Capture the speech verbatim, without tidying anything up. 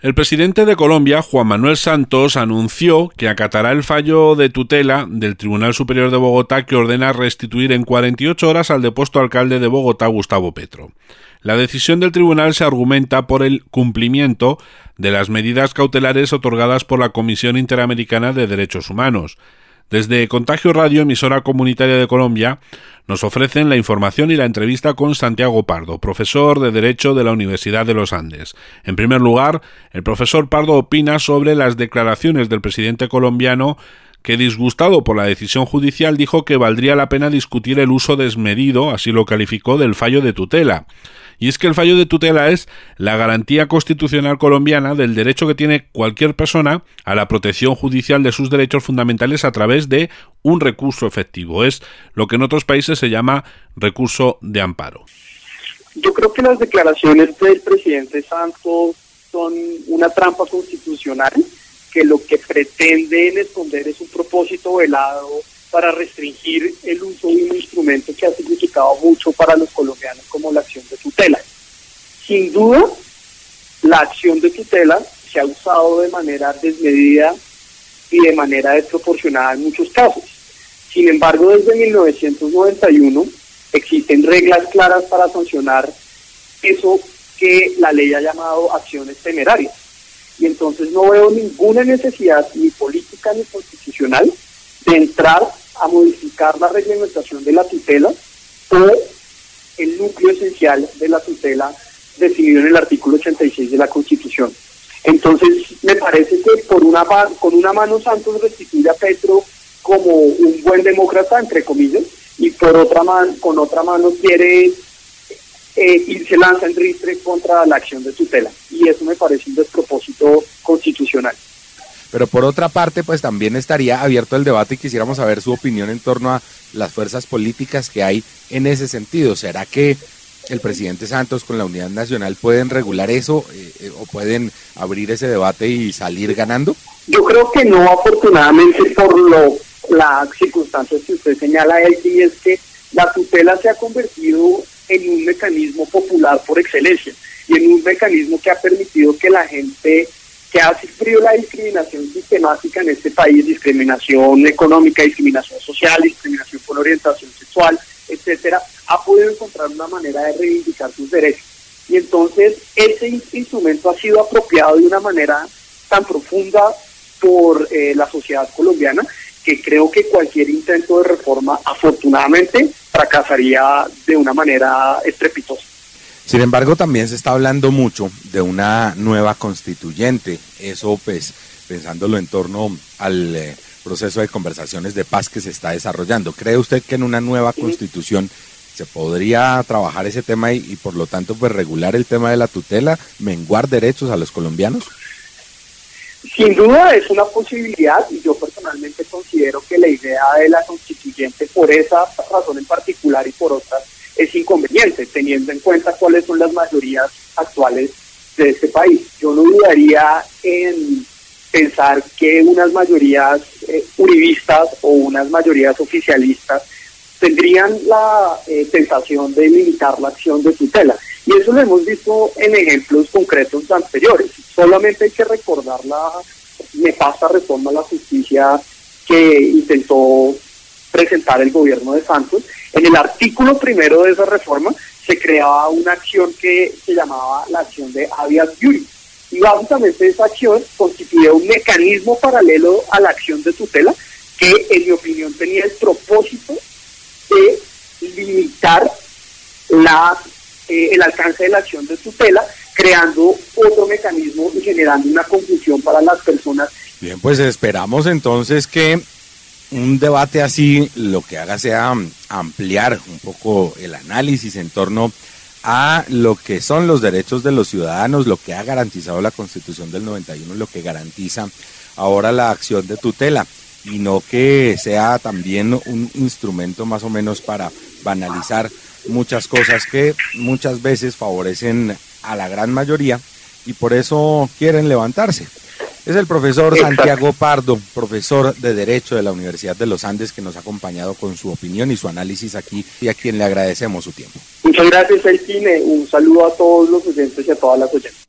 El presidente de Colombia, Juan Manuel Santos, anunció que acatará el fallo de tutela del Tribunal Superior de Bogotá que ordena restituir en cuarenta y ocho horas al depuesto alcalde de Bogotá, Gustavo Petro. La decisión del tribunal se argumenta por el cumplimiento de las medidas cautelares otorgadas por la Comisión Interamericana de Derechos Humanos. Desde Contagio Radio, emisora comunitaria de Colombia, nos ofrecen la información y la entrevista con Santiago Pardo, profesor de Derecho de la Universidad de los Andes. En primer lugar, el profesor Pardo opina sobre las declaraciones del presidente colombiano que, disgustado por la decisión judicial, dijo que valdría la pena discutir el uso desmedido, así lo calificó, del fallo de tutela. Y es que el fallo de tutela es la garantía constitucional colombiana del derecho que tiene cualquier persona a la protección judicial de sus derechos fundamentales a través de un recurso efectivo. Es lo que en otros países se llama recurso de amparo. Yo creo que las declaraciones del presidente Santos son una trampa constitucional, que lo que pretenden esconder es un propósito velado para restringir el uso de un instrumento que ha significado mucho para los colombianos como la acción de tutela. Sin duda, la acción de tutela se ha usado de manera desmedida y de manera desproporcionada en muchos casos. Sin embargo, desde mil novecientos noventa y uno existen reglas claras para sancionar eso que la ley ha llamado acciones temerarias. Y entonces no veo ninguna necesidad, ni política ni constitucional, de entrar a modificar la reglamentación de la tutela o el núcleo esencial de la tutela definido en el artículo ochenta y seis de la Constitución. Entonces, me parece que por una con una mano Santos restituye a Petro como un buen demócrata, entre comillas, y por otra mano, con otra mano quiere eh, y se lanza en ristre contra la acción de tutela. Y eso me parece un despropósito constitucional. Pero por otra parte, pues también estaría abierto el debate y quisiéramos saber su opinión en torno a las fuerzas políticas que hay en ese sentido. ¿Será que el presidente Santos con la Unidad Nacional pueden regular eso eh, o pueden abrir ese debate y salir ganando? Yo creo que no, afortunadamente, por lo las circunstancias que usted señala, y es que la tutela se ha convertido en un mecanismo popular por excelencia y en un mecanismo que ha permitido que la gente que ha sufrido la discriminación sistemática en este país, discriminación económica, discriminación social, discriminación por orientación sexual, etcétera, ha podido encontrar una manera de reivindicar sus derechos. Y entonces ese instrumento ha sido apropiado de una manera tan profunda por eh, la sociedad colombiana que creo que cualquier intento de reforma, afortunadamente, fracasaría de una manera estrepitosa. Sin embargo, también se está hablando mucho de una nueva constituyente, eso pues pensándolo en torno al eh, proceso de conversaciones de paz que se está desarrollando. ¿Cree usted que en una nueva constitución se podría trabajar ese tema y, y por lo tanto pues regular el tema de la tutela, menguar derechos a los colombianos? Sin duda es una posibilidad y yo personalmente considero que la idea de la constituyente por esa razón en particular y por otras es inconveniente, teniendo en cuenta cuáles son las mayorías actuales de este país. Yo no dudaría en pensar que unas mayorías eh, uribistas o unas mayorías oficialistas tendrían la eh, tentación de limitar la acción de tutela. Y eso lo hemos visto en ejemplos concretos anteriores. Solamente hay que recordar la nefasta reforma a la justicia que intentó presentar el gobierno de Santos. En el artículo primero de esa reforma se creaba una acción que se llamaba la acción de habeas iuris. Y básicamente esa acción constituía un mecanismo paralelo a la acción de tutela que, en mi opinión, tenía el propósito de limitar la, eh, el alcance de la acción de tutela, creando otro mecanismo y generando una confusión para las personas. Bien, pues esperamos entonces que un debate así lo que haga sea ampliar un poco el análisis en torno a lo que son los derechos de los ciudadanos, lo que ha garantizado la Constitución del noventa y uno, lo que garantiza ahora la acción de tutela, y no que sea también un instrumento más o menos para banalizar muchas cosas que muchas veces favorecen a la gran mayoría y por eso quieren levantarse. Es el profesor Santiago Pardo, profesor de Derecho de la Universidad de los Andes, que nos ha acompañado con su opinión y su análisis aquí y a quien le agradecemos su tiempo. Muchas gracias, Elkin. Un saludo a todos los oyentes y a todas las oyentes.